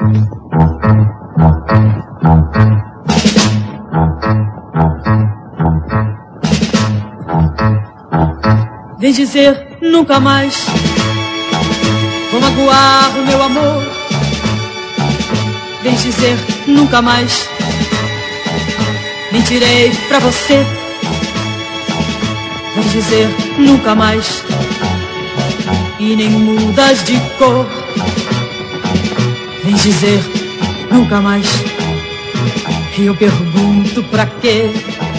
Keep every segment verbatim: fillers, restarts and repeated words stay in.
Vem dizer nunca mais, vou magoar o meu amor. Vem dizer nunca mais, mentirei pra você. Vem dizer nunca mais, e nem mudas de cor. Vem dizer nunca mais, e eu pergunto pra quê?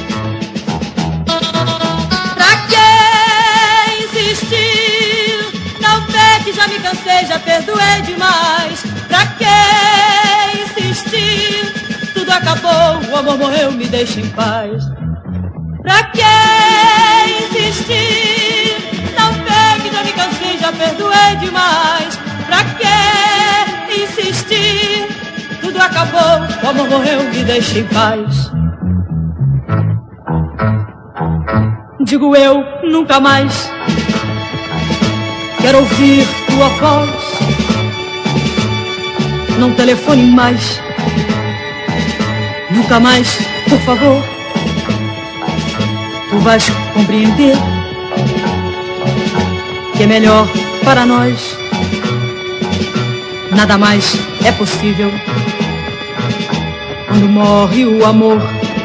Já me cansei, já perdoei demais. Pra que insistir? Tudo acabou, o amor morreu, me deixa em paz. Pra que insistir? Não pegue, já me cansei, já perdoei demais. Pra que insistir? Tudo acabou, o amor morreu, me deixa em paz. Digo eu, nunca mais quero ouvir tua voz. Não telefone mais, nunca mais, por favor. Tu vais compreender que é melhor para nós. Nada mais é possível quando morre o amor.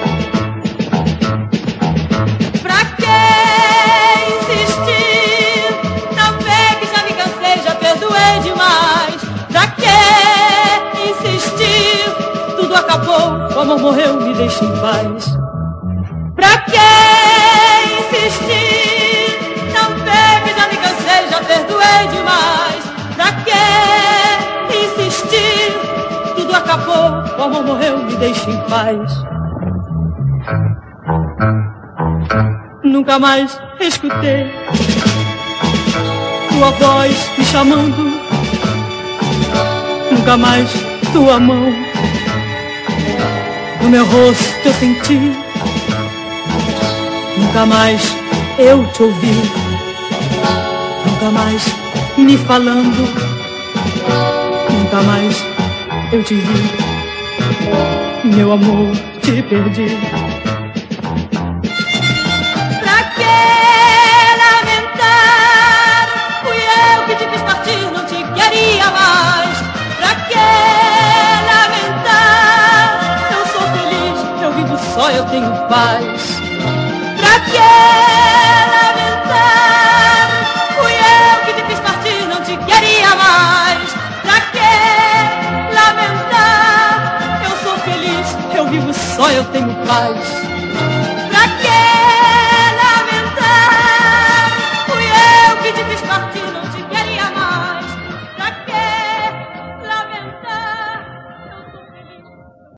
O amor morreu, me deixa em paz. Pra que insistir? Não pegue, já me cansei, já perdoei demais. Pra que insistir? Tudo acabou, o amor morreu, me deixa em paz. Nunca mais escutei tua voz me chamando. Nunca mais tua mão no meu rosto eu senti. Nunca mais eu te ouvi. Nunca mais me falando. Nunca mais eu te vi. Meu amor, te perdi. Pra que lamentar? Fui eu que te fiz partir, não te queria mais. Pra que só eu tenho paz. Pra que lamentar? Fui eu que te fiz partir, não te queria mais. Pra que lamentar? Eu sou feliz, eu vivo só, eu tenho paz.